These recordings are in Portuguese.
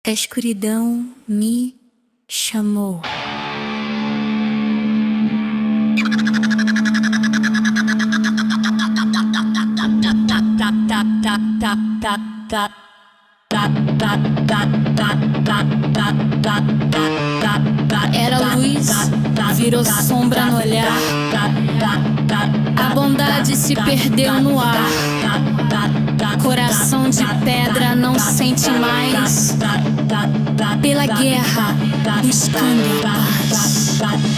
A escuridão me chamou. Era luz, virou sombra no olhar. A bondade se perdeu no ar. Coração de pedra não sente mais. Pela guerra, buscando paz.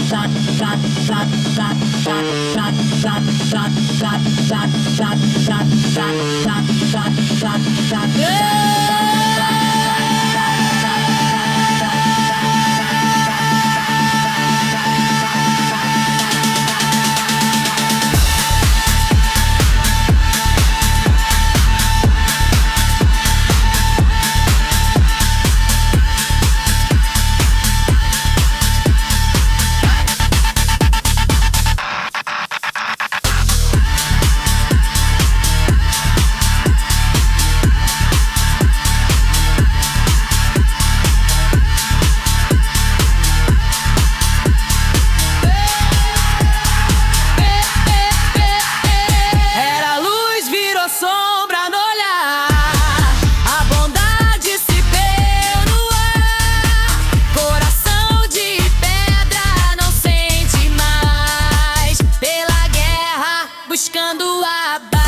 Sombra no olhar, a bondade se perdeu no ar. Coração de pedra não sente mais. Pela guerra, buscando a paz.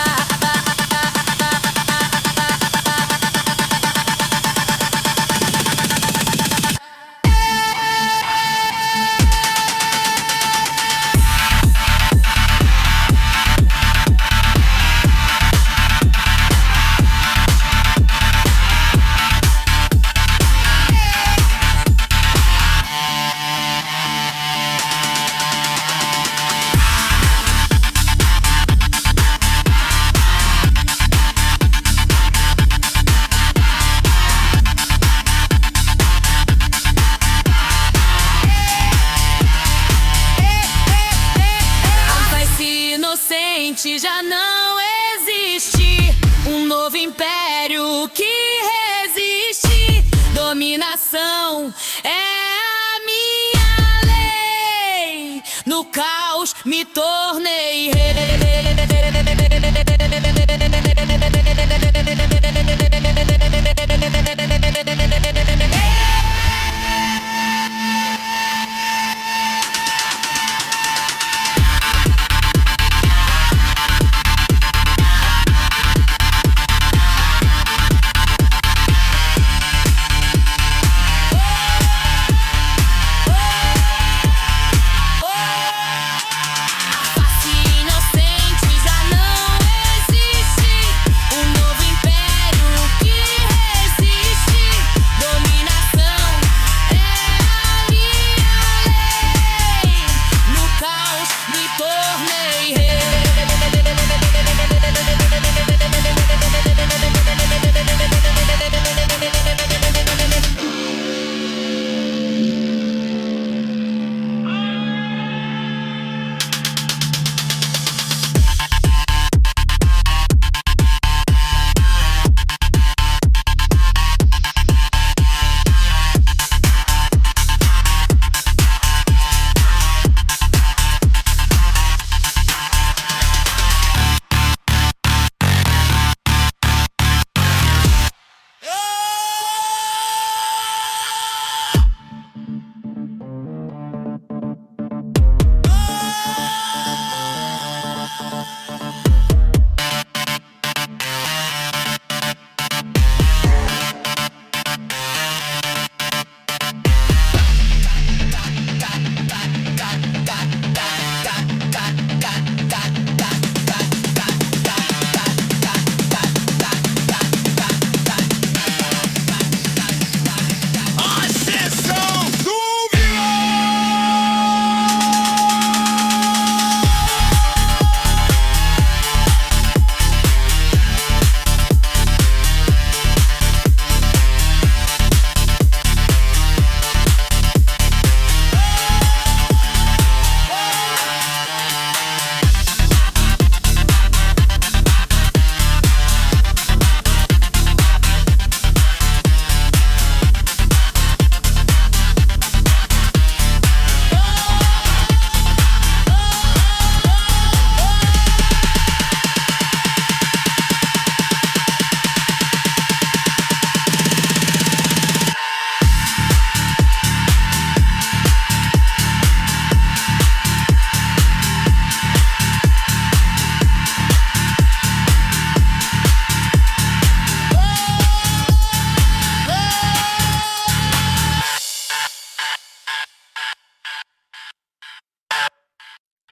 Já não existe um novo império que resiste. Dominação é a minha lei. No caos me tornei rei.